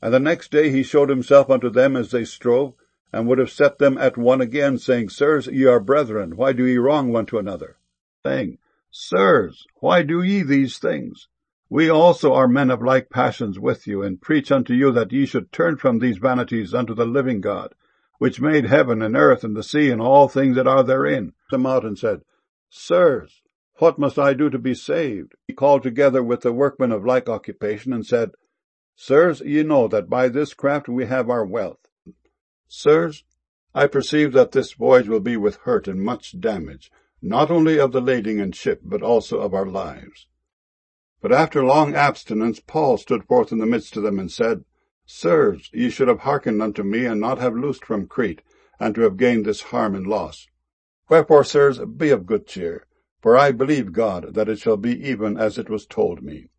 And the next day he showed himself unto them as they strove, and would have set them at one again, saying, Sirs, ye are brethren, why do ye wrong one to another? Saying, Sirs, why do ye these things? We also are men of like passions with you, and preach unto you that ye should turn from these vanities unto the living God, which made heaven and earth and the sea and all things that are therein. Them out and said, Sirs, what must I do to be saved? He called together with the workmen of like occupation, and said, Sirs, ye know that by this craft we have our wealth. Sirs, I perceive that this voyage will be with hurt and much damage, not only of the lading and ship, but also of our lives. But after long abstinence Paul stood forth in the midst of them, and said, Sirs, ye should have hearkened unto me, and not have loosed from Crete, and to have gained this harm and loss. Wherefore, sirs, be of good cheer, for I believe God that it shall be even as it was told me.